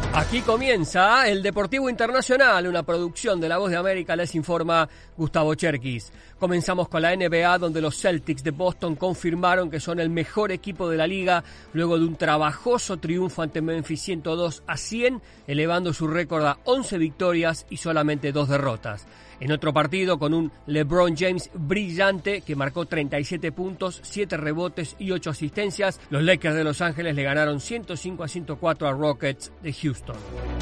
Aquí comienza el Deportivo Internacional, una producción de La Voz de América, les informa Gustavo Cherkis. Comenzamos con la NBA, donde los Celtics de Boston confirmaron que son el mejor equipo de la liga luego de un trabajoso triunfo ante Memphis 102-100, elevando su récord a 11 victorias y solamente 2 derrotas. En otro partido, con un LeBron James brillante que marcó 37 puntos, 7 rebotes y 8 asistencias, los Lakers de Los Ángeles le ganaron 105-104 a Rockets de Houston.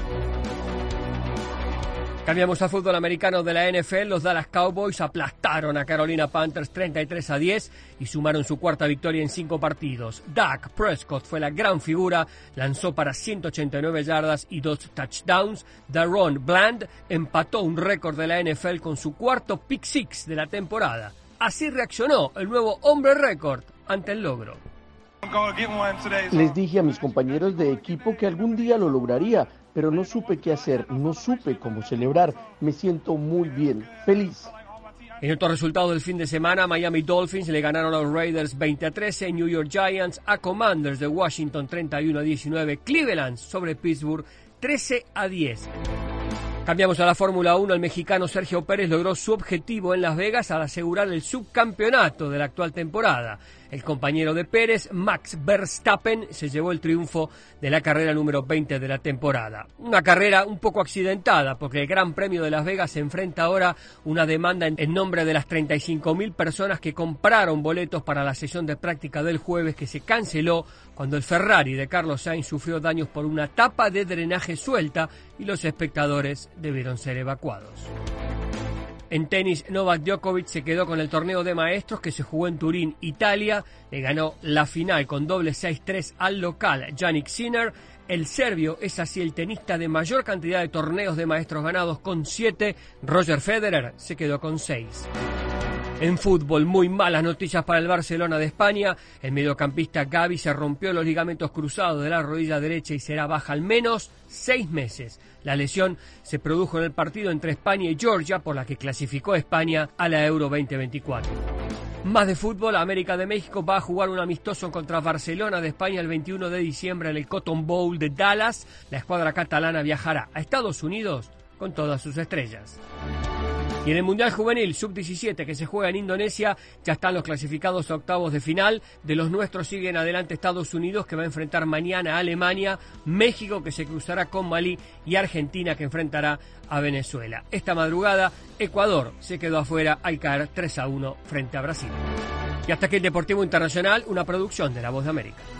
Cambiamos a fútbol americano de la NFL. Los Dallas Cowboys aplastaron a Carolina Panthers 33-10 y sumaron su cuarta victoria en 5 partidos. Dak Prescott fue la gran figura, lanzó para 189 yardas y 2 touchdowns. Daron Bland empató un récord de la NFL con su cuarto pick six de la temporada. Así reaccionó el nuevo hombre récord ante el logro. Les dije a mis compañeros de equipo que algún día lo lograría, pero no supe qué hacer, no supe cómo celebrar. Me siento muy bien, feliz. En otro resultado del fin de semana, Miami Dolphins le ganaron a los Raiders 20-13, New York Giants a Commanders de Washington 31-19, Cleveland sobre Pittsburgh 13-10. Cambiamos a la Fórmula 1. El mexicano Sergio Pérez logró su objetivo en Las Vegas al asegurar el subcampeonato de la actual temporada. El compañero de Pérez, Max Verstappen, se llevó el triunfo de la carrera número 20 de la temporada. Una carrera un poco accidentada, porque el Gran Premio de Las Vegas se enfrenta ahora una demanda en nombre de las 35.000 personas que compraron boletos para la sesión de práctica del jueves, que se canceló cuando el Ferrari de Carlos Sainz sufrió daños por una tapa de drenaje suelta y los espectadores debieron ser evacuados. En tenis, Novak Djokovic se quedó con el torneo de maestros que se jugó en Turín, Italia. Le ganó la final con doble 6-3 al local Jannik Sinner. El serbio es así el tenista de mayor cantidad de torneos de maestros ganados, con 7. Roger Federer se quedó con 6. En fútbol, muy malas noticias para el Barcelona de España. El mediocampista Gavi se rompió los ligamentos cruzados de la rodilla derecha y será baja al menos 6 meses. La lesión se produjo en el partido entre España y Georgia, por la que clasificó España a la Euro 2024. Más de fútbol, América de México va a jugar un amistoso contra Barcelona de España el 21 de diciembre en el Cotton Bowl de Dallas. La escuadra catalana viajará a Estados Unidos con todas sus estrellas. Y en el Mundial Juvenil Sub-17 que se juega en Indonesia, ya están los clasificados a octavos de final. De los nuestros siguen adelante Estados Unidos, que va a enfrentar mañana a Alemania, México, que se cruzará con Malí, y Argentina, que enfrentará a Venezuela. Esta madrugada, Ecuador se quedó afuera al caer 3-1 frente a Brasil. Y hasta aquí el Deportivo Internacional, una producción de La Voz de América.